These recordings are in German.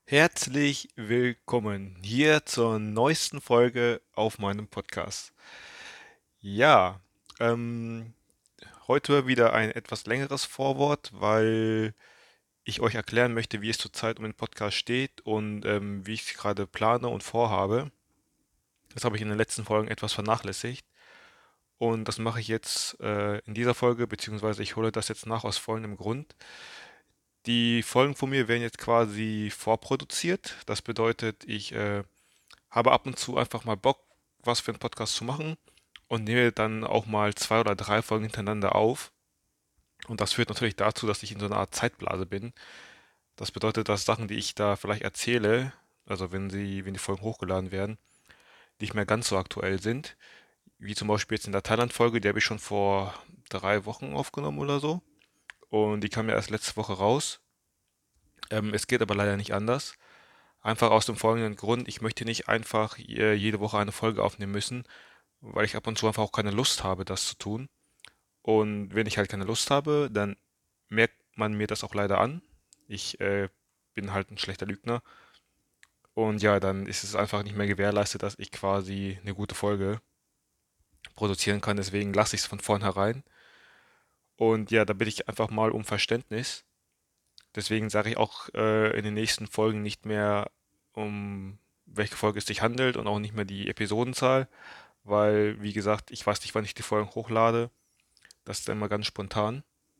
Herzlich willkommen hier zur neuesten Folge auf meinem Podcast. Ja, ähm, heute wieder ein etwas längeres Vorwort, weil ich euch erklären möchte, wie es zurzeit um den Podcast steht und wie ich es gerade plane und vorhabe. Das habe ich in den letzten Folgen etwas vernachlässigt und das mache ich jetzt in dieser Folge, beziehungsweise ich hole das jetzt nach aus folgendem Grund. Die Folgen von mir werden jetzt quasi vorproduziert. Das bedeutet, ich habe ab und zu einfach mal Bock, was für einen Podcast zu machen und nehme dann auch mal zwei oder drei Folgen hintereinander auf. Und das führt natürlich dazu, dass ich in so einer Art Zeitblase bin. Das bedeutet, dass Sachen, die ich da vielleicht erzähle, also wenn die Folgen hochgeladen werden, nicht mehr ganz so aktuell sind. Wie zum Beispiel jetzt in der Thailand-Folge, die habe ich schon vor 3 Wochen aufgenommen oder so. Und die kam ja erst letzte Woche raus. Es geht aber leider nicht anders. Einfach aus dem folgenden Grund, ich möchte nicht einfach jede Woche eine Folge aufnehmen müssen, weil ich ab und zu einfach auch keine Lust habe, das zu tun. Und wenn ich halt keine Lust habe, dann merkt man mir das auch leider an. Ich bin halt ein schlechter Lügner. Und ja, dann ist es einfach nicht mehr gewährleistet, dass ich quasi eine gute Folge produzieren kann. Deswegen lasse ich es von vornherein. Und ja, da bitte ich einfach mal um Verständnis. Deswegen sage ich auch in den nächsten Folgen nicht mehr, um welche Folge es sich handelt und auch nicht mehr die Episodenzahl, weil, wie gesagt, ich weiß nicht, wann ich die Folgen hochlade. Das ist immer ganz spontan.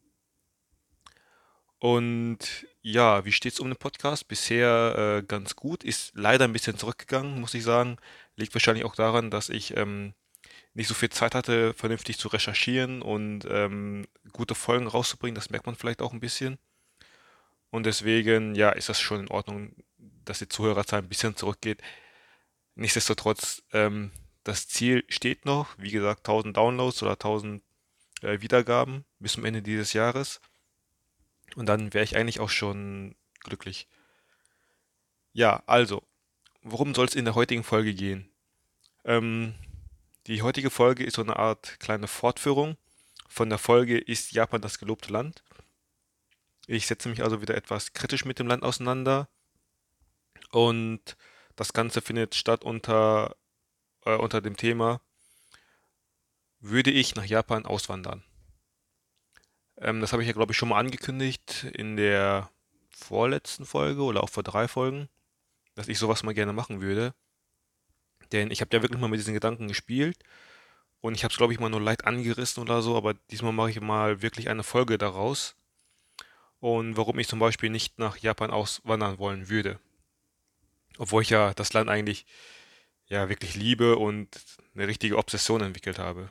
Und ja, wie steht's um den Podcast? Bisher ganz gut. Ist leider ein bisschen zurückgegangen, muss ich sagen. Liegt wahrscheinlich auch daran, dass ich nicht so viel Zeit hatte, vernünftig zu recherchieren und gute Folgen rauszubringen. Das merkt man vielleicht auch ein bisschen. Und deswegen, ja, ist das schon in Ordnung, dass die Zuhörerzahl ein bisschen zurückgeht. Nichtsdestotrotz, das Ziel steht noch. Wie gesagt, 1000 Downloads oder 1000 Wiedergaben bis zum Ende dieses Jahres. Und dann wäre ich eigentlich auch schon glücklich. Ja, also, worum soll es in der heutigen Folge gehen? Ähm, Die heutige Folge ist so eine Art kleine Fortführung von der Folge Ist Japan das gelobte Land? Ich setze mich also wieder etwas kritisch mit dem Land auseinander und das Ganze findet statt unter dem Thema, würde ich nach Japan auswandern? Das habe ich ja, glaube ich, schon mal angekündigt in der vorletzten Folge oder auch vor 3 Folgen, dass ich sowas mal gerne machen würde. Denn ich habe ja wirklich mal mit diesen Gedanken gespielt und ich habe es, glaube ich, mal nur leicht angerissen oder so, aber diesmal mache ich mal wirklich eine Folge daraus und warum ich zum Beispiel nicht nach Japan auswandern wollen würde. Obwohl ich ja das Land eigentlich ja wirklich liebe und eine richtige Obsession entwickelt habe.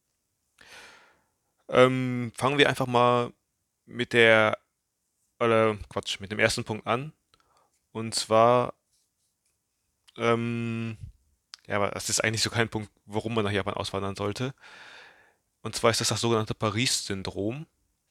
Fangen wir einfach mal mit mit dem ersten Punkt an. Und zwar, ähm, ja, aber das ist eigentlich so kein Punkt, warum man nach Japan auswandern sollte. Und zwar ist das sogenannte Paris-Syndrom.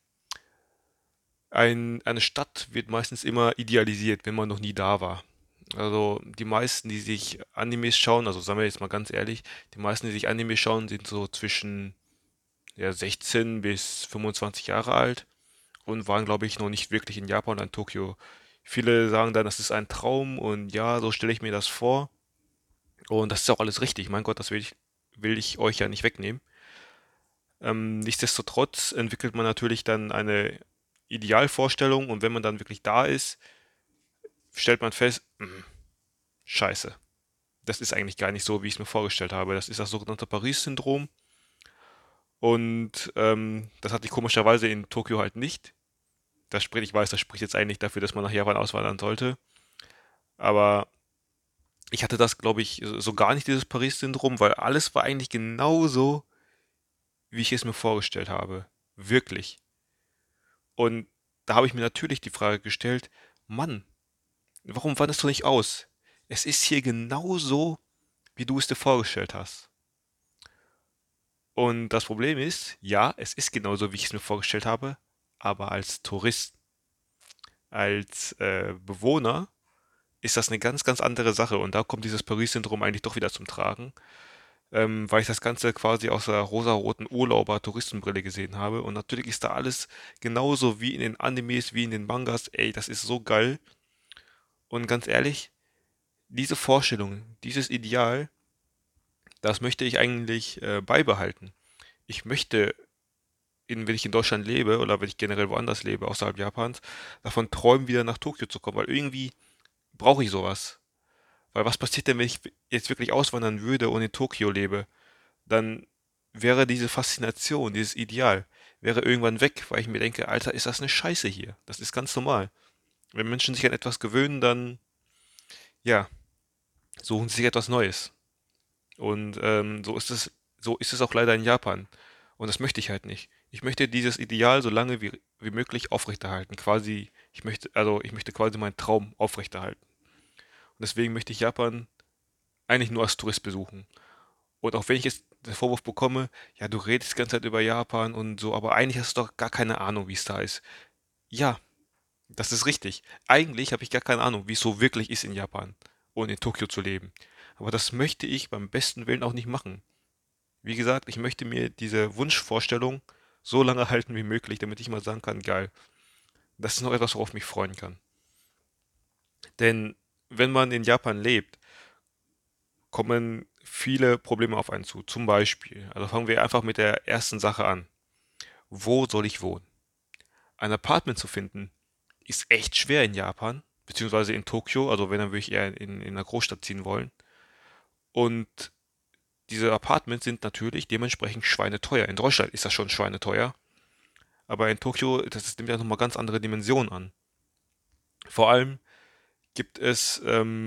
Eine Stadt wird meistens immer idealisiert, wenn man noch nie da war. Also die meisten, die sich Animes schauen, also sagen wir jetzt mal ganz ehrlich, die meisten, die sich Anime schauen, sind so zwischen ja, 16 bis 25 Jahre alt und waren, glaube ich, noch nicht wirklich in Japan oder in Tokio. Viele sagen dann, das ist ein Traum und ja, so stelle ich mir das vor. Und das ist auch alles richtig. Mein Gott, will ich euch ja nicht wegnehmen. Nichtsdestotrotz entwickelt man natürlich dann eine Idealvorstellung und wenn man dann wirklich da ist, stellt man fest, scheiße, das ist eigentlich gar nicht so, wie ich es mir vorgestellt habe. Das ist das sogenannte Paris-Syndrom und das hatte ich komischerweise in Tokio halt nicht. Ich weiß, das spricht jetzt eigentlich dafür, dass man nach Japan auswandern sollte, aber ich hatte das, glaube ich, so gar nicht, dieses Paris-Syndrom, weil alles war eigentlich genauso, wie ich es mir vorgestellt habe. Wirklich. Und da habe ich mir natürlich die Frage gestellt, Mann, warum wanderst du nicht aus? Es ist hier genauso, wie du es dir vorgestellt hast. Und das Problem ist, ja, es ist genauso, wie ich es mir vorgestellt habe, aber als Tourist, als Bewohner ist das eine ganz, ganz andere Sache. Und da kommt dieses Paris-Syndrom eigentlich doch wieder zum Tragen, weil ich das Ganze quasi aus der rosaroten Urlauber-Touristenbrille gesehen habe. Und natürlich ist da alles genauso wie in den Animes, wie in den Mangas. Ey, das ist so geil. Und ganz ehrlich, diese Vorstellung, dieses Ideal, das möchte ich eigentlich beibehalten. Ich möchte, wenn ich in Deutschland lebe oder wenn ich generell woanders lebe, außerhalb Japans, davon träumen, wieder nach Tokio zu kommen, weil irgendwie brauche ich sowas. Weil was passiert denn, wenn ich jetzt wirklich auswandern würde und in Tokio lebe? Dann wäre diese Faszination, dieses Ideal, wäre irgendwann weg, weil ich mir denke, Alter, ist das eine Scheiße hier? Das ist ganz normal. Wenn Menschen sich an etwas gewöhnen, dann, ja, suchen sie sich etwas Neues. Und so ist es auch leider in Japan. Und das möchte ich halt nicht. Ich möchte dieses Ideal so lange wie möglich aufrechterhalten. Quasi, ich möchte quasi meinen Traum aufrechterhalten. Und deswegen möchte ich Japan eigentlich nur als Tourist besuchen. Und auch wenn ich jetzt den Vorwurf bekomme, ja, du redest die ganze Zeit über Japan und so, aber eigentlich hast du doch gar keine Ahnung, wie es da ist. Ja, das ist richtig. Eigentlich habe ich gar keine Ahnung, wie es so wirklich ist in Japan und in Tokio zu leben. Aber das möchte ich beim besten Willen auch nicht machen. Wie gesagt, ich möchte mir diese Wunschvorstellung so lange halten wie möglich, damit ich mal sagen kann, geil, das ist noch etwas, worauf ich mich freuen kann. Denn wenn man in Japan lebt, kommen viele Probleme auf einen zu. Zum Beispiel, also fangen wir einfach mit der ersten Sache an. Wo soll ich wohnen? Ein Apartment zu finden, ist echt schwer in Japan, beziehungsweise in Tokio, also wenn, dann würde ich eher in einer Großstadt ziehen wollen. Und diese Apartments sind natürlich dementsprechend schweineteuer. In Deutschland ist das schon schweineteuer, aber in Tokio, nimmt ja nochmal ganz andere Dimensionen an. Vor allem gibt es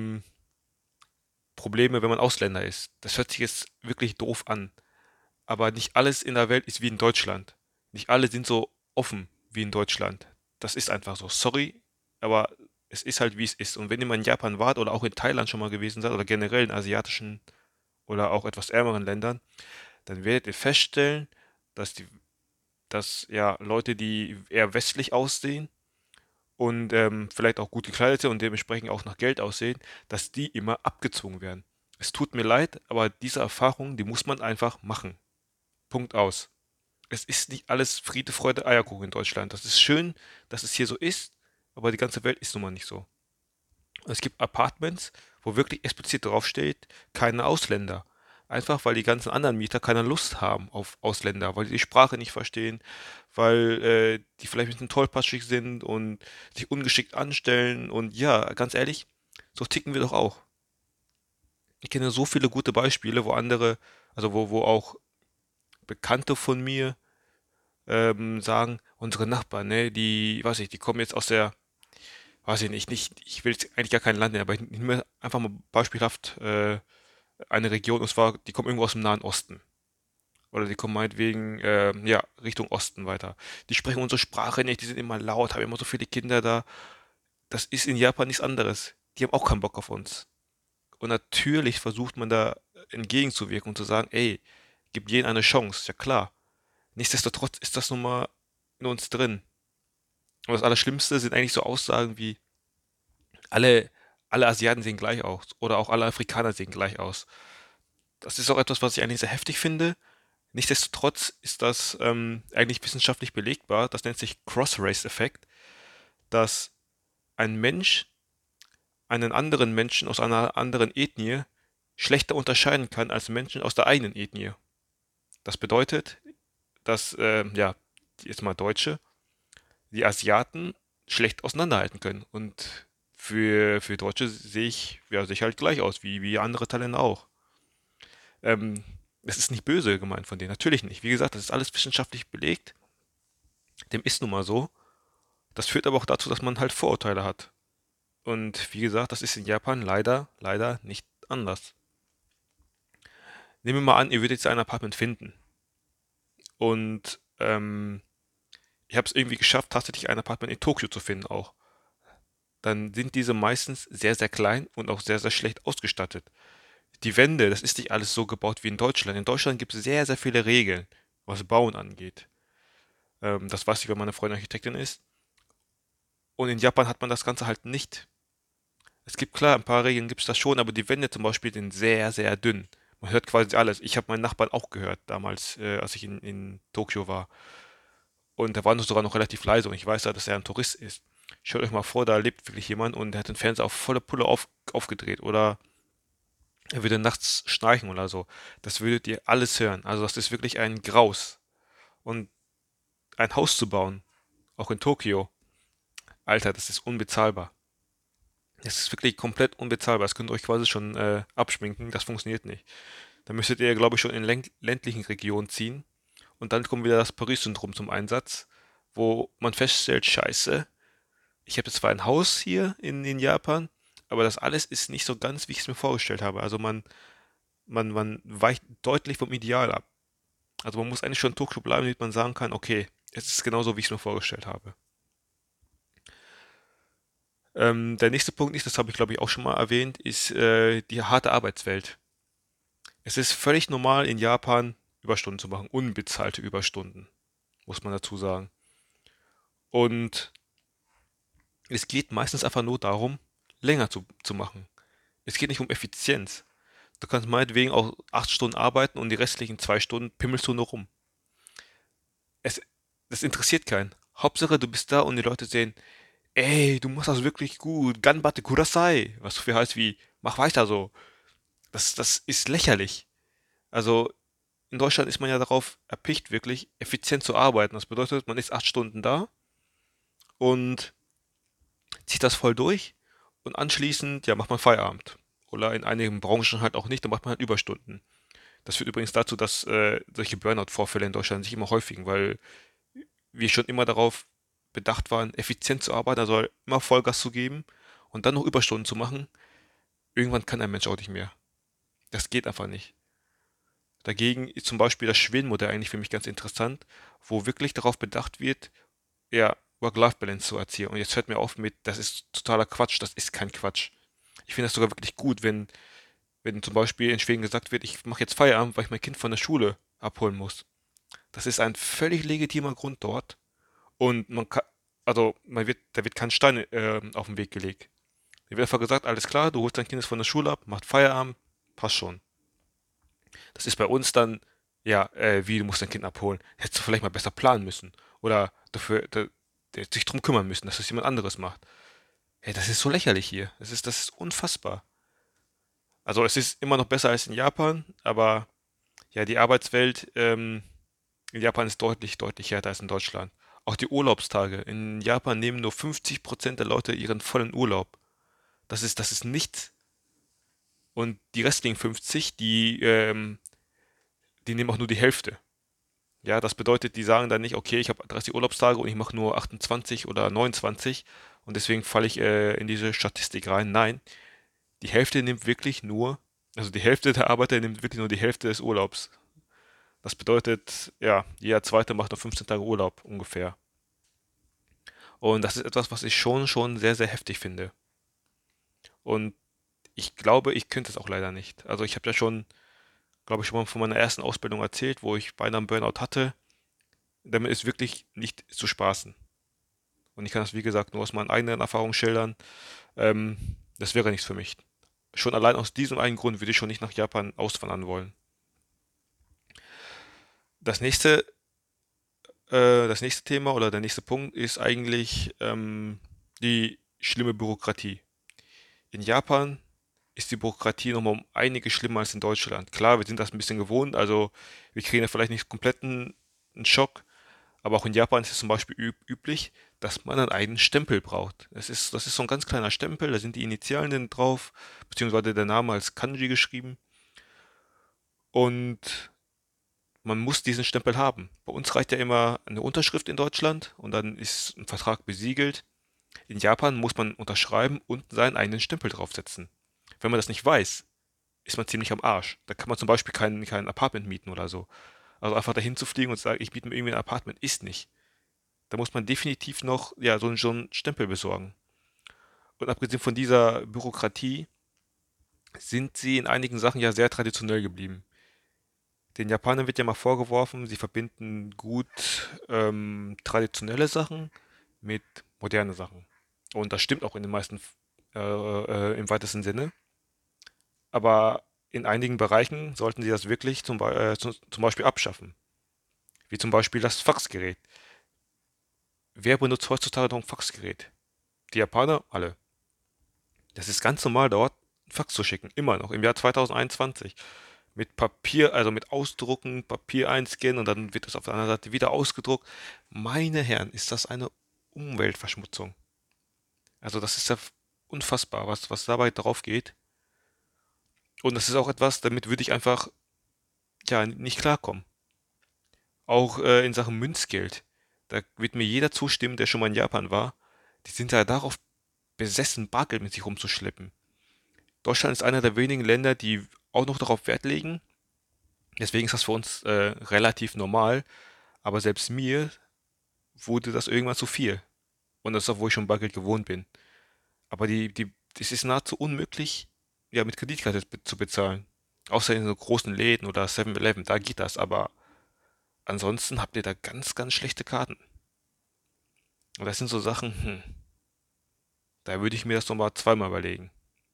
Probleme, wenn man Ausländer ist. Das hört sich jetzt wirklich doof an, aber nicht alles in der Welt ist wie in Deutschland. Nicht alle sind so offen wie in Deutschland. Das ist einfach so. Sorry, aber es ist halt wie es ist. Und wenn ihr mal in Japan wart oder auch in Thailand schon mal gewesen seid oder generell in asiatischen oder auch etwas ärmeren Ländern, dann werdet ihr feststellen, dass dass ja Leute, die eher westlich aussehen und vielleicht auch gut gekleidet sind und dementsprechend auch nach Geld aussehen, dass die immer abgezogen werden. Es tut mir leid, aber diese Erfahrung, die muss man einfach machen. Punkt aus. Es ist nicht alles Friede, Freude, Eierkuchen in Deutschland. Das ist schön, dass es hier so ist, aber die ganze Welt ist nun mal nicht so. Und es gibt Apartments, wo wirklich explizit draufsteht, keine Ausländer. Einfach weil die ganzen anderen Mieter keine Lust haben auf Ausländer, weil die die Sprache nicht verstehen, weil die vielleicht ein bisschen tollpatschig sind und sich ungeschickt anstellen. Und ja, ganz ehrlich, so ticken wir doch auch. Ich kenne so viele gute Beispiele, wo andere, also wo auch Bekannte von mir sagen, unsere Nachbarn, ne, die, weiß ich, die kommen jetzt aus der, weiß ich nicht, ich will jetzt eigentlich gar kein Land nennen, aber ich nehme einfach mal beispielhaft eine Region, und zwar, die kommen irgendwo aus dem Nahen Osten. Oder die kommen meinetwegen, ja, Richtung Osten weiter. Die sprechen unsere Sprache nicht, die sind immer laut, haben immer so viele Kinder da. Das ist in Japan nichts anderes. Die haben auch keinen Bock auf uns. Und natürlich versucht man da entgegenzuwirken und zu sagen, ey, gib jedem eine Chance, ja klar. Nichtsdestotrotz ist das nun mal in uns drin. Und das Allerschlimmste sind eigentlich so Aussagen wie, alle, alle Asiaten sehen gleich aus oder auch alle Afrikaner sehen gleich aus. Das ist auch etwas, was ich eigentlich sehr heftig finde. Nichtsdestotrotz ist das eigentlich wissenschaftlich belegbar. Das nennt sich Cross-Race-Effekt, dass ein Mensch einen anderen Menschen aus einer anderen Ethnie schlechter unterscheiden kann als Menschen aus der eigenen Ethnie. Das bedeutet, dass, ja, jetzt mal Deutsche, die Asiaten schlecht auseinanderhalten können. Und für Deutsche sehe ich halt gleich aus, wie andere Thailänder auch. Ähm, Das ist nicht böse gemeint von denen, natürlich nicht. Wie gesagt, das ist alles wissenschaftlich belegt. Dem ist nun mal so. Das führt aber auch dazu, dass man halt Vorurteile hat. Und wie gesagt, das ist in Japan leider nicht anders. Nehmen wir mal an, ihr würdet jetzt ein Apartment finden. Und ich habe es irgendwie geschafft, tatsächlich ein Apartment in Tokio zu finden auch. Dann sind diese meistens sehr klein und auch sehr schlecht ausgestattet. Die Wände, das ist nicht alles so gebaut wie in Deutschland. In Deutschland gibt es sehr viele Regeln, was Bauen angeht. Das weiß ich, weil meine Freundin Architektin ist. Und in Japan hat man das Ganze halt nicht. Es gibt klar, ein paar Regeln gibt es das schon, aber die Wände zum Beispiel sind sehr dünn. Man hört quasi alles. Ich habe meinen Nachbarn auch gehört, damals, als in Tokio war. Und der war sogar noch relativ leise und ich weiß ja, dass er ein Tourist ist. Stellt euch mal vor, da lebt wirklich jemand und der hat den Fernseher auf volle Pulle aufgedreht oder er würde nachts schnarchen oder so. Das würdet ihr alles hören. Also das ist wirklich ein Graus. Und ein Haus zu bauen, auch in Tokio, Alter, das ist unbezahlbar. Das ist wirklich komplett unbezahlbar. Das könnt ihr euch quasi schon abschminken. Das funktioniert nicht. Da müsstet ihr, glaube ich, schon in ländlichen Regionen ziehen. Und dann kommt wieder das Paris-Syndrom zum Einsatz, wo man feststellt, scheiße, ich habe jetzt zwar ein Haus hier in Japan, aber das alles ist nicht so ganz, wie ich es mir vorgestellt habe. Also man weicht deutlich vom Ideal ab. Also man muss eigentlich schon in Tokio bleiben, damit man sagen kann, okay, es ist genauso, wie ich es mir vorgestellt habe. Der nächste Punkt ist, das habe ich glaube ich auch schon mal erwähnt, ist die harte Arbeitswelt. Es ist völlig normal in Japan Überstunden zu machen, unbezahlte Überstunden, muss man dazu sagen. Und es geht meistens einfach nur darum, länger zu machen. Es geht nicht um Effizienz. Du kannst meinetwegen auch 8 Stunden arbeiten und die restlichen 2 Stunden pimmelst du nur rum. Es, Das interessiert keinen. Hauptsache, du bist da und die Leute sehen, ey, du machst das wirklich gut, ganbatte kudasai, was so viel heißt wie, mach weiter so. Das ist lächerlich. Also in Deutschland ist man ja darauf erpicht, wirklich effizient zu arbeiten. Das bedeutet, man ist 8 Stunden da und zieht das voll durch und anschließend, ja, macht man Feierabend. Oder in einigen Branchen halt auch nicht, dann macht man halt Überstunden. Das führt übrigens dazu, dass solche Burnout-Vorfälle in Deutschland sich immer häufigen, weil wir schon immer darauf bedacht waren, effizient zu arbeiten, also immer Vollgas zu geben und dann noch Überstunden zu machen. Irgendwann kann ein Mensch auch nicht mehr. Das geht einfach nicht. Dagegen ist zum Beispiel das Schweden-Modell eigentlich für mich ganz interessant, wo wirklich darauf bedacht wird, ja, Work-Life-Balance zu erzielen. Und jetzt hört mir auf mit, das ist totaler Quatsch, das ist kein Quatsch. Ich finde das sogar wirklich gut, wenn zum Beispiel in Schweden gesagt wird, ich mache jetzt Feierabend, weil ich mein Kind von der Schule abholen muss. Das ist ein völlig legitimer Grund dort. Und man kann, also da wird kein Stein auf den Weg gelegt. Da wird einfach gesagt, alles klar, du holst dein Kind jetzt von der Schule ab, macht Feierabend, passt schon. Das ist bei uns dann, ja, wie, du musst dein Kind abholen. Hättest du vielleicht mal besser planen müssen. Oder sich drum kümmern müssen, dass das jemand anderes macht. Hey, das ist so lächerlich hier. Das ist unfassbar. Also es ist immer noch besser als in Japan, aber ja, die Arbeitswelt in Japan ist deutlich, deutlich härter als in Deutschland. Auch die Urlaubstage. In Japan nehmen nur 50% der Leute ihren vollen Urlaub. Das ist nichts. Und die restlichen 50, die nehmen auch nur die Hälfte. Ja, das bedeutet, die sagen dann nicht, okay, ich habe 30 Urlaubstage und ich mache nur 28 oder 29 und deswegen falle ich in diese Statistik rein. Nein, die Hälfte nimmt wirklich nur, also die Hälfte der Arbeiter nimmt wirklich nur die Hälfte des Urlaubs. Das bedeutet, ja, jeder Zweite macht nur 15 Tage Urlaub ungefähr. Und das ist etwas, was ich schon sehr, sehr heftig finde. Und ich glaube, ich könnte es auch leider nicht. Also ich habe ja schon, glaube ich, schon mal von meiner ersten Ausbildung erzählt, wo ich beinahe einen Burnout hatte. Damit ist wirklich nicht zu spaßen. Und ich kann das, wie gesagt, nur aus meinen eigenen Erfahrungen schildern. Das wäre nichts für mich. Schon allein aus diesem einen Grund würde ich schon nicht nach Japan auswandern wollen. Das nächste, das nächste Thema oder der nächste Punkt ist eigentlich die schlimme Bürokratie. In Japan ist die Bürokratie nochmal um einige schlimmer als in Deutschland. Klar, wir sind das ein bisschen gewohnt, also wir kriegen ja vielleicht nicht komplett einen Schock, aber auch in Japan ist es zum Beispiel üblich, dass man einen eigenen Stempel braucht. Das ist so ein ganz kleiner Stempel, da sind die Initialen drauf, beziehungsweise der Name als Kanji geschrieben und man muss diesen Stempel haben. Bei uns reicht ja immer eine Unterschrift in Deutschland und dann ist ein Vertrag besiegelt. In Japan muss man unterschreiben und seinen eigenen Stempel draufsetzen. Wenn man das nicht weiß, ist man ziemlich am Arsch. Da kann man zum Beispiel kein Apartment mieten oder so. Also einfach dahin zu fliegen und zu sagen, ich miete mir irgendwie ein Apartment, ist nicht. Da muss man definitiv noch, ja, so einen Stempel besorgen. Und abgesehen von dieser Bürokratie sind sie in einigen Sachen ja sehr traditionell geblieben. Den Japanern wird ja mal vorgeworfen, sie verbinden gut traditionelle Sachen mit moderne Sachen. Und das stimmt auch in den meisten, im weitesten Sinne. Aber in einigen Bereichen sollten sie das wirklich zum Beispiel abschaffen. Wie zum Beispiel das Faxgerät. Wer benutzt heutzutage noch ein Faxgerät? Die Japaner, alle. Das ist ganz normal dort, einen Fax zu schicken. Immer noch, im Jahr 2021. Mit Papier, also mit Ausdrucken, Papier einscannen und dann wird das auf der anderen Seite wieder ausgedruckt. Meine Herren, ist das eine Umweltverschmutzung. Also das ist ja unfassbar, was dabei drauf geht. Und das ist auch etwas, damit würde ich einfach, ja, nicht klarkommen. Auch in Sachen Münzgeld. Da wird mir jeder zustimmen, der schon mal in Japan war. Die sind ja darauf besessen, Bargeld mit sich rumzuschleppen. Deutschland ist einer der wenigen Länder, die auch noch darauf Wert legen. Deswegen ist das für uns relativ normal. Aber selbst mir wurde das irgendwann zu viel. Und das, obwohl ich schon Bargeld gewohnt bin. Aber es ist nahezu unmöglich, ja, mit Kreditkarte zu bezahlen. Außer in so großen Läden oder 7-Eleven, da geht das. Aber ansonsten habt ihr da ganz, ganz schlechte Karten. Und das sind so Sachen, da würde ich mir das nochmal zweimal überlegen.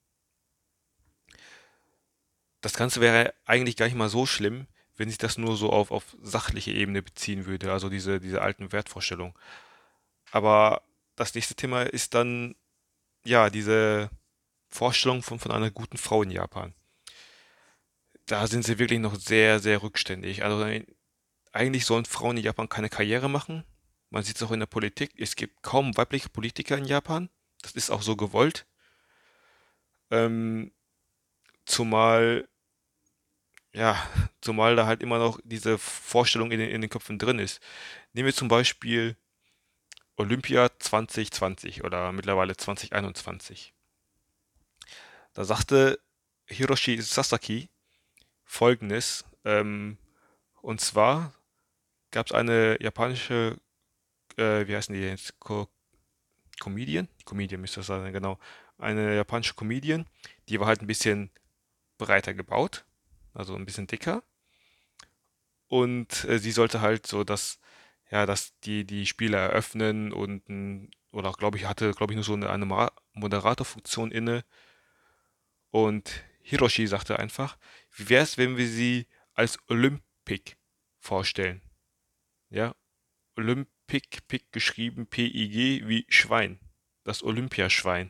Das Ganze wäre eigentlich gar nicht mal so schlimm, wenn sich das nur so auf sachliche Ebene beziehen würde, also diese alten Wertvorstellungen. Aber das nächste Thema ist dann, ja, diese Vorstellung von einer guten Frau in Japan. Da sind sie wirklich noch sehr, sehr rückständig. Also eigentlich sollen Frauen in Japan keine Karriere machen. Man sieht es auch in der Politik. Es gibt kaum weibliche Politiker in Japan. Das ist auch so gewollt. Ähm, zumal Ja, zumal da halt immer noch diese Vorstellung in den Köpfen drin ist. Nehmen wir zum Beispiel Olympia 2020 oder mittlerweile 2021. Da sagte Hiroshi Sasaki Folgendes, und zwar gab es eine japanische, wie heißen die jetzt, Comedian? Comedian müsste das sein, genau. Eine japanische Comedian, die war halt ein bisschen breiter gebaut, also ein bisschen dicker. Und sie sollte halt so dass die Spiele eröffnen und oder glaube ich, hatte, glaube ich, nur so eine Moderatorfunktion inne. Und Hiroshi sagte einfach, wie wäre es, wenn wir sie als Olympic vorstellen? Ja, Olympic, Pick geschrieben, P-I-G wie Schwein. Das Olympiaschwein.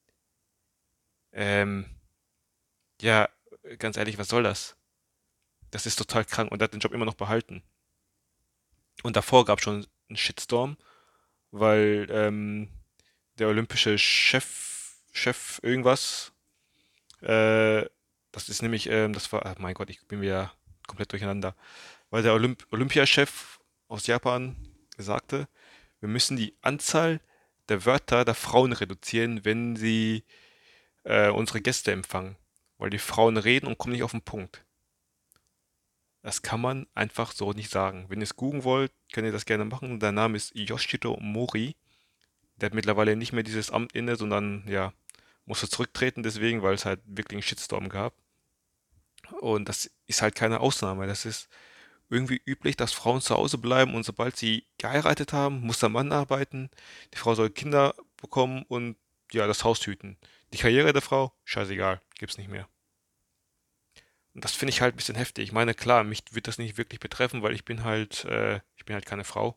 Ähm, ja, ganz ehrlich, was soll das? Das ist total krank und er hat den Job immer noch behalten. Und davor gab es schon einen Shitstorm, weil der olympische Chef irgendwas, äh, das ist nämlich, das war, ach mein Gott, ich bin wieder komplett durcheinander, weil der Olympiachef aus Japan sagte, wir müssen die Anzahl der Wörter der Frauen reduzieren, wenn sie unsere Gäste empfangen, weil die Frauen reden und kommen nicht auf den Punkt. Das kann man einfach so nicht sagen. Wenn ihr es googeln wollt, könnt ihr das gerne machen. Der Name ist Yoshito Mori. Der hat mittlerweile nicht mehr dieses Amt inne, sondern ja, musste zurücktreten deswegen, weil es halt wirklich einen Shitstorm gab. Und das ist halt keine Ausnahme. Das ist irgendwie üblich, dass Frauen zu Hause bleiben und sobald sie geheiratet haben, muss der Mann arbeiten. Die Frau soll Kinder bekommen und ja, das Haus hüten. Die Karriere der Frau, scheißegal, gibt's nicht mehr. Und das finde ich halt ein bisschen heftig. Ich meine, klar, mich wird das nicht wirklich betreffen, weil ich bin halt keine Frau.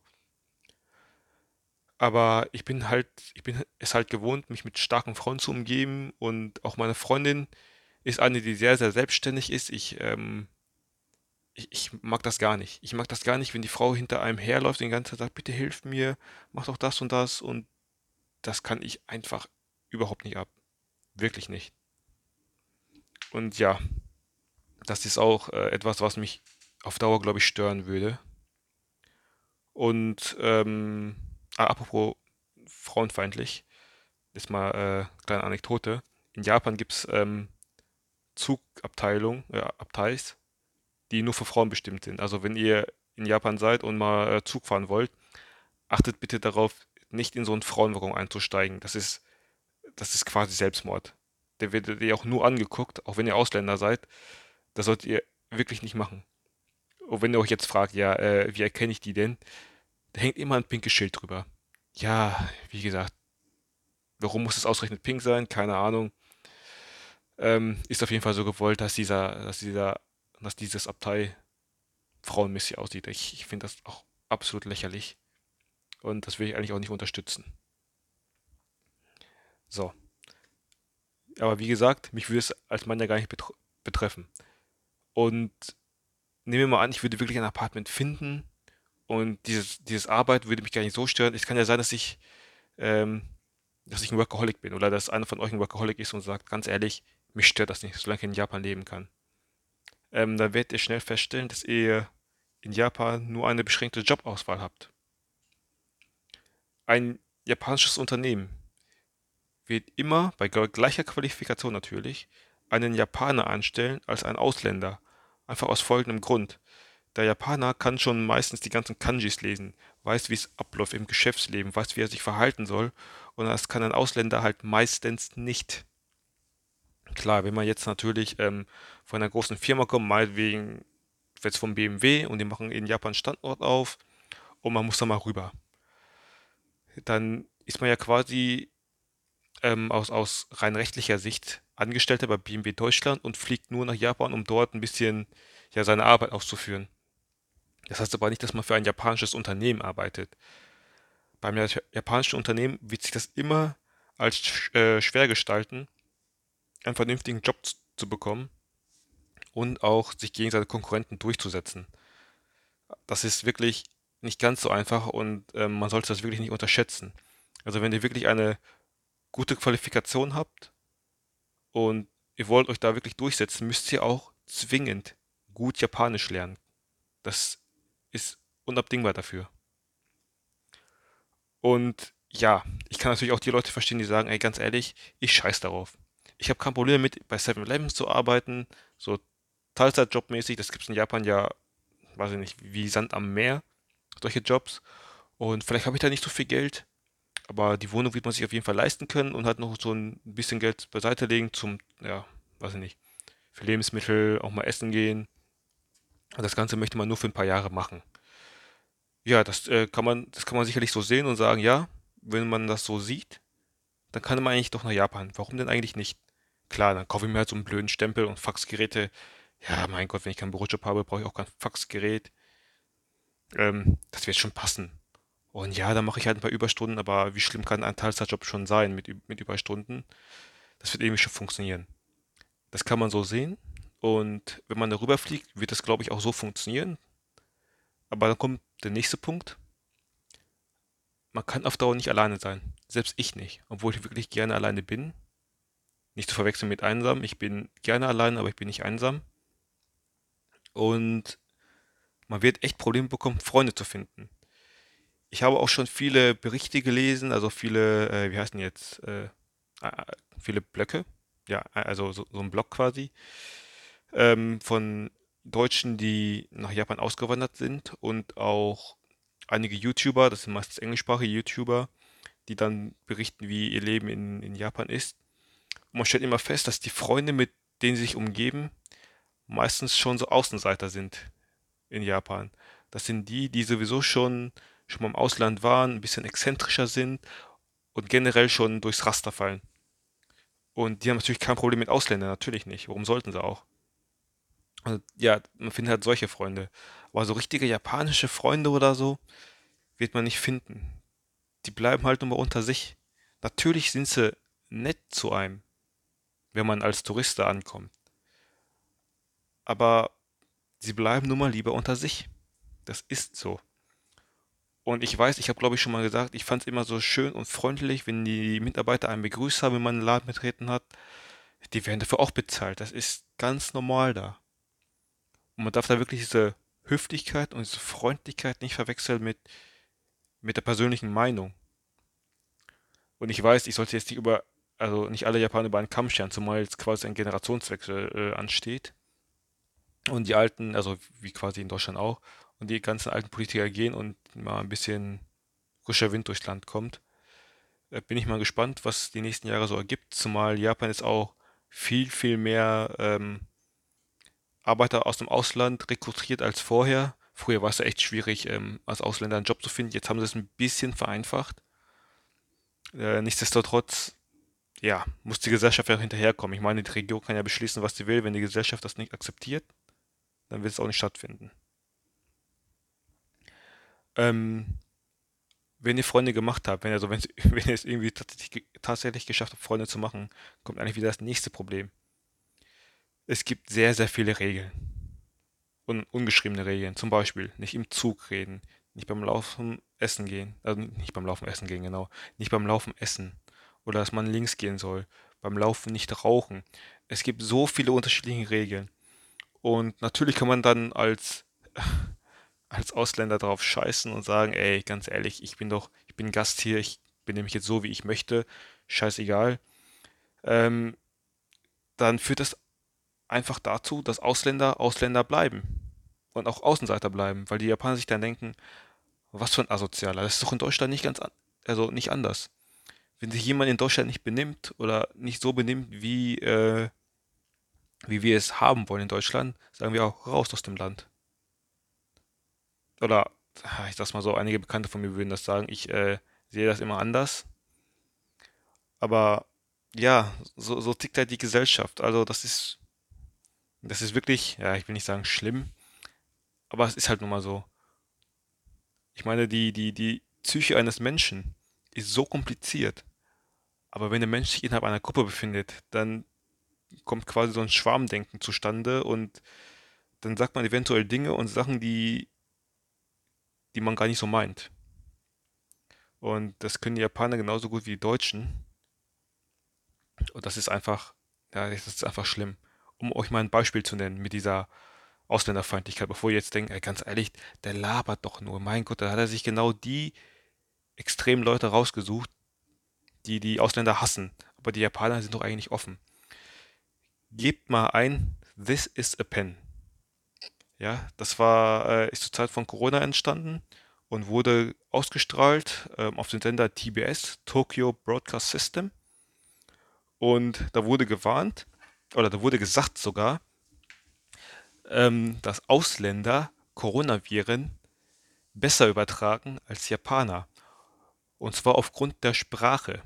Aber ich bin es halt gewohnt, mich mit starken Frauen zu umgeben und auch meine Freundin ist eine, die sehr, sehr selbstständig ist. Ich mag das gar nicht. Ich mag das gar nicht, wenn die Frau hinter einem herläuft und die ganze Zeit sagt, bitte hilf mir, mach doch das und das und das kann ich einfach überhaupt nicht ab. Wirklich nicht. Und ja, das ist auch etwas, was mich auf Dauer, glaube ich, stören würde. Und apropos frauenfeindlich, ist mal kleine Anekdote. In Japan gibt es Abteis, die nur für Frauen bestimmt sind. Also wenn ihr in Japan seid und mal Zug fahren wollt, achtet bitte darauf, nicht in so einen Frauenwaggon einzusteigen. Das ist quasi Selbstmord. Der wird dir auch nur angeguckt, auch wenn ihr Ausländer seid. Das solltet ihr wirklich nicht machen. Und wenn ihr euch jetzt fragt, ja, wie erkenne ich die denn? Da hängt immer ein pinkes Schild drüber. Ja, wie gesagt, warum muss es ausgerechnet pink sein? Keine Ahnung. Ist auf jeden Fall so gewollt, dass dieses Abtei frauenmäßig aussieht. Ich finde das auch absolut lächerlich und das will ich eigentlich auch nicht unterstützen. So, aber wie gesagt, mich würde es als Mann ja gar nicht betreffen. Und nehmen wir mal an, ich würde wirklich ein Apartment finden und dieses Arbeit würde mich gar nicht so stören. Es kann ja sein, ähm, dass ich ein Workaholic bin oder dass einer von euch ein Workaholic ist und sagt, ganz ehrlich, mich stört das nicht, solange ich in Japan leben kann. Dann werdet ihr schnell feststellen, dass ihr in Japan nur eine beschränkte Jobauswahl habt. Ein japanisches Unternehmen wird immer, bei gleicher Qualifikation natürlich, einen Japaner anstellen als einen Ausländer. Einfach aus folgendem Grund. Der Japaner kann schon meistens die ganzen Kanjis lesen, weiß, wie es abläuft im Geschäftsleben, weiß, wie er sich verhalten soll. Und das kann ein Ausländer halt meistens nicht. Klar, wenn man jetzt natürlich von einer großen Firma kommt, meinetwegen jetzt vom BMW und die machen in Japan Standort auf und man muss da mal rüber. Dann ist man ja quasi aus rein rechtlicher Sicht Angestellter bei BMW Deutschland und fliegt nur nach Japan, um dort ein bisschen ja seine Arbeit auszuführen. Das heißt aber nicht, dass man für ein japanisches Unternehmen arbeitet. Beim japanischen Unternehmen wird sich das immer als schwer gestalten, einen vernünftigen Job zu bekommen und auch sich gegen seine Konkurrenten durchzusetzen. Das ist wirklich nicht ganz so einfach und man sollte das wirklich nicht unterschätzen. Also wenn ihr wirklich eine gute Qualifikation habt und ihr wollt euch da wirklich durchsetzen, müsst ihr auch zwingend gut Japanisch lernen. Das ist unabdingbar dafür. Und ja, ich kann natürlich auch die Leute verstehen, die sagen, ey, ganz ehrlich, ich scheiß darauf. Ich habe kein Problem damit, bei 7-Eleven zu arbeiten, so Teilzeitjobmäßig, das gibt es in Japan ja, weiß ich nicht, wie Sand am Meer, solche Jobs. Und vielleicht habe ich da nicht so viel Geld, aber die Wohnung wird man sich auf jeden Fall leisten können und halt noch so ein bisschen Geld beiseite legen zum, ja, weiß ich nicht, für Lebensmittel, auch mal essen gehen. Und das Ganze möchte man nur für ein paar Jahre machen. Ja, das kann man sicherlich so sehen und sagen, ja, wenn man das so sieht, dann kann man eigentlich doch nach Japan. Warum denn eigentlich nicht? Klar, dann kaufe ich mir halt so einen blöden Stempel und Faxgeräte. Ja, mein Gott, wenn ich keinen Bürojob habe, brauche ich auch kein Faxgerät. Das wird schon passen. Und ja, dann mache ich halt ein paar Überstunden, aber wie schlimm kann ein Teilzeitjob schon sein mit Überstunden? Das wird irgendwie schon funktionieren. Das kann man so sehen. Und wenn man darüber fliegt, wird das, glaube ich, auch so funktionieren. Aber dann kommt der nächste Punkt. Man kann auf Dauer nicht alleine sein. Selbst ich nicht. Obwohl ich wirklich gerne alleine bin. Nicht zu verwechseln mit einsam. Ich bin gerne allein, aber ich bin nicht einsam. Und man wird echt Probleme bekommen, Freunde zu finden. Ich habe auch schon viele Berichte gelesen, also viele, wie heißen die jetzt, viele Blöcke. Ja, also so ein Blog quasi, von Deutschen, die nach Japan ausgewandert sind und auch einige YouTuber, das sind meistens englischsprachige YouTuber, die dann berichten, wie ihr Leben in Japan ist. Und man stellt immer fest, dass die Freunde, mit denen sie sich umgeben, meistens schon so Außenseiter sind in Japan. Das sind die, die sowieso schon mal im Ausland waren, ein bisschen exzentrischer sind und generell schon durchs Raster fallen. Und die haben natürlich kein Problem mit Ausländern, natürlich nicht. Warum sollten sie auch? Also, ja, man findet halt solche Freunde. Aber so richtige japanische Freunde oder so wird man nicht finden. Die bleiben halt nur mal unter sich. Natürlich sind sie nett zu einem, wenn man als Tourist da ankommt. Aber sie bleiben nun mal lieber unter sich. Das ist so. Und ich weiß, ich habe glaube ich schon mal gesagt, ich fand es immer so schön und freundlich, wenn die Mitarbeiter einen begrüßt haben, wenn man einen Laden betreten hat. Die werden dafür auch bezahlt. Das ist ganz normal da. Und man darf da wirklich diese Höflichkeit und diese Freundlichkeit nicht verwechseln mit der persönlichen Meinung. Und ich weiß, ich sollte jetzt nicht also nicht alle Japaner über einen Kamm scheren, zumal jetzt quasi ein Generationswechsel ansteht. Und die Alten, also wie quasi in Deutschland auch, und die ganzen alten Politiker gehen und mal ein bisschen frischer Wind durchs Land kommt. Bin ich mal gespannt, was die nächsten Jahre so ergibt, zumal Japan jetzt auch viel mehr Arbeiter aus dem Ausland rekrutiert als vorher. Früher war es ja echt schwierig, als Ausländer einen Job zu finden. Jetzt haben sie es ein bisschen vereinfacht. Nichtsdestotrotz, ja, muss die Gesellschaft ja auch hinterherkommen. Ich meine, die Regierung kann ja beschließen, was sie will. Wenn die Gesellschaft das nicht akzeptiert, dann wird es auch nicht stattfinden. Ähm, wenn ihr Freunde gemacht habt, wenn ihr es irgendwie tatsächlich geschafft habt, Freunde zu machen, kommt eigentlich wieder das nächste Problem. Es gibt sehr, sehr viele Regeln und ungeschriebene Regeln. Zum Beispiel nicht im Zug reden, nicht beim Laufen essen gehen, also nicht beim Laufen essen gehen, genau, nicht beim Laufen essen oder dass man links gehen soll, beim Laufen nicht rauchen. Es gibt so viele unterschiedliche Regeln. Und natürlich kann man dann als Ausländer drauf scheißen und sagen, ey, ganz ehrlich, ich bin Gast hier, ich benehme mich jetzt so, wie ich möchte, scheißegal. Ähm, Dann führt das einfach dazu, dass Ausländer bleiben und auch Außenseiter bleiben, weil die Japaner sich dann denken, was für ein Asozialer, das ist doch in Deutschland also nicht anders. Wenn sich jemand in Deutschland nicht benimmt oder nicht so benimmt, wie wir es haben wollen in Deutschland, sagen wir auch raus aus dem Land. Oder, ich sag's mal so, einige Bekannte von mir würden das sagen, ich sehe das immer anders. Aber ja, so tickt halt die Gesellschaft. Also das ist wirklich, ja, ich will nicht sagen schlimm, aber es ist halt nun mal so. Ich meine, die Psyche eines Menschen ist so kompliziert. Aber wenn der Mensch sich innerhalb einer Gruppe befindet, dann kommt quasi so ein Schwarmdenken zustande und dann sagt man eventuell Dinge und Sachen, die man gar nicht so meint. Und das können die Japaner genauso gut wie die Deutschen. Und das ist einfach, ja, das ist einfach schlimm. Um euch mal ein Beispiel zu nennen mit dieser Ausländerfeindlichkeit, bevor ihr jetzt denkt, ey, ganz ehrlich, der labert doch nur. Mein Gott, da hat er sich genau die extremen Leute rausgesucht, die die Ausländer hassen. Aber die Japaner sind doch eigentlich offen. Gebt mal ein, This is a pen. Ja, ist zur Zeit von Corona entstanden und wurde ausgestrahlt auf den Sender TBS, Tokyo Broadcast System. Und da wurde gewarnt, oder da wurde gesagt sogar, dass Ausländer Coronaviren besser übertragen als Japaner. Und zwar aufgrund der Sprache.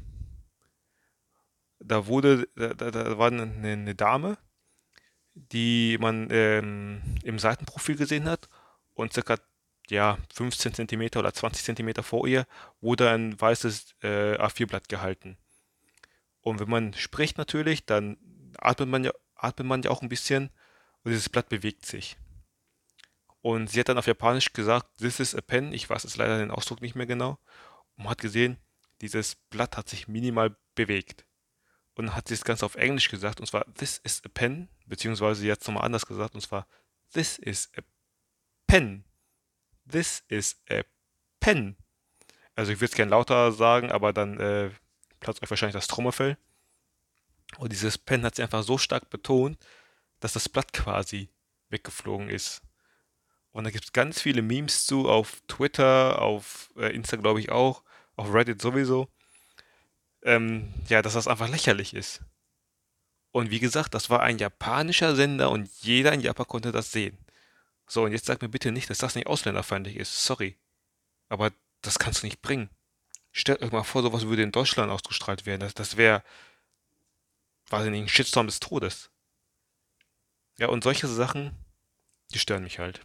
Da war eine Dame, die man im Seitenprofil gesehen hat und circa ja, 15 Zentimeter oder 20 Zentimeter vor ihr wurde ein weißes A4-Blatt gehalten. Und wenn man spricht natürlich, dann atmet man ja auch ein bisschen und dieses Blatt bewegt sich. Und sie hat dann auf Japanisch gesagt, this is a pen. Ich weiß jetzt leider den Ausdruck nicht mehr genau. Und man hat gesehen, dieses Blatt hat sich minimal bewegt. Und dann hat sie das Ganze auf Englisch gesagt, und zwar, this is a pen, beziehungsweise sie hat es nochmal anders gesagt, und zwar, this is a pen. This is a pen. Also ich würde es gerne lauter sagen, aber dann platzt euch wahrscheinlich das Trommelfell. Und dieses Pen hat sie einfach so stark betont, dass das Blatt quasi weggeflogen ist. Und da gibt es ganz viele Memes zu, auf Twitter, auf Insta glaube ich auch, auf Reddit sowieso. Ja, dass das einfach lächerlich ist. Und wie gesagt, das war ein japanischer Sender und jeder in Japan konnte das sehen. So, und jetzt sag mir bitte nicht, dass das nicht ausländerfeindlich ist. Sorry. Aber das kannst du nicht bringen. Stellt euch mal vor, sowas würde in Deutschland ausgestrahlt werden. Das wäre, weiß ich nicht, ein Shitstorm des Todes. Ja, und solche Sachen, die stören mich halt.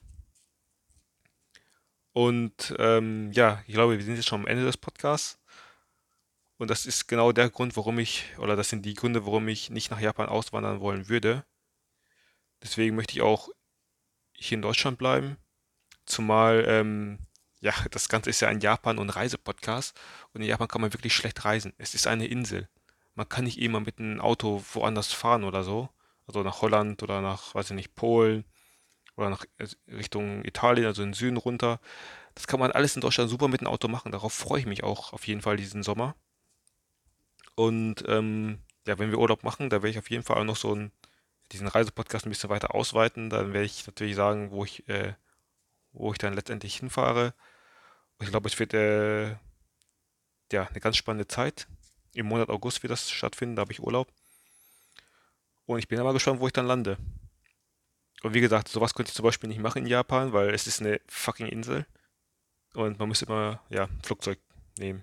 Und ja, ich glaube, wir sind jetzt schon am Ende des Podcasts. Und das ist genau der Grund, oder das sind die Gründe, warum ich nicht nach Japan auswandern wollen würde. Deswegen möchte ich auch hier in Deutschland bleiben. Zumal, ja, das Ganze ist ja ein Japan- und Reisepodcast. Und in Japan kann man wirklich schlecht reisen. Es ist eine Insel. Man kann nicht immer mit einem Auto woanders fahren oder so. Also nach Holland oder nach, weiß ich nicht, Polen oder nach Richtung Italien, also in den Süden runter. Das kann man alles in Deutschland super mit dem Auto machen. Darauf freue ich mich auch auf jeden Fall diesen Sommer. Und ja, wenn wir Urlaub machen, da werde ich auf jeden Fall auch noch diesen Reisepodcast ein bisschen weiter ausweiten. Dann werde ich natürlich sagen, wo ich dann letztendlich hinfahre. Und ich glaube, es wird ja eine ganz spannende Zeit. Im Monat August wird das stattfinden, da habe ich Urlaub. Und ich bin aber gespannt, wo ich dann lande. Und wie gesagt, sowas könnte ich zum Beispiel nicht machen in Japan, weil es ist eine fucking Insel. Und man müsste immer, ja, ein Flugzeug nehmen.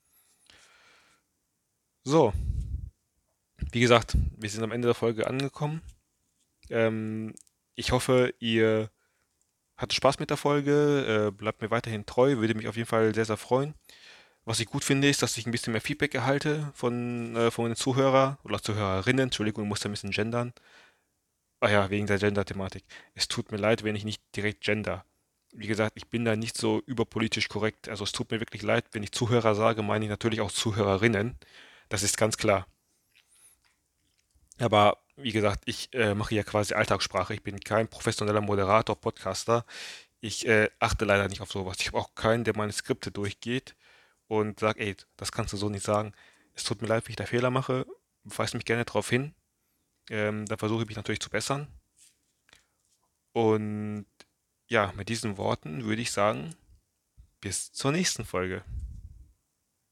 So, wie gesagt, wir sind am Ende der Folge angekommen. Ähm, Ich hoffe, ihr hattet Spaß mit der Folge. Bleibt mir weiterhin treu, würde mich auf jeden Fall sehr, sehr freuen. Was ich gut finde, ist, dass ich ein bisschen mehr Feedback erhalte von den Zuhörer oder Zuhörerinnen. Entschuldigung, ich muss da ein bisschen gendern. Ah ja, wegen der Gender-Thematik. Es tut mir leid, wenn ich nicht direkt gender. Wie gesagt, ich bin da nicht so überpolitisch korrekt. Also es tut mir wirklich leid, wenn ich Zuhörer sage, meine ich natürlich auch Zuhörerinnen. Das ist ganz klar. Aber wie gesagt, ich mache ja quasi Alltagssprache. Ich bin kein professioneller Moderator, Podcaster. Ich achte leider nicht auf sowas. Ich habe auch keinen, der meine Skripte durchgeht und sagt, ey, das kannst du so nicht sagen. Es tut mir leid, wenn ich da Fehler mache. Weist mich gerne darauf hin. Da versuche ich mich natürlich zu bessern. Und ja, mit diesen Worten würde ich sagen, bis zur nächsten Folge.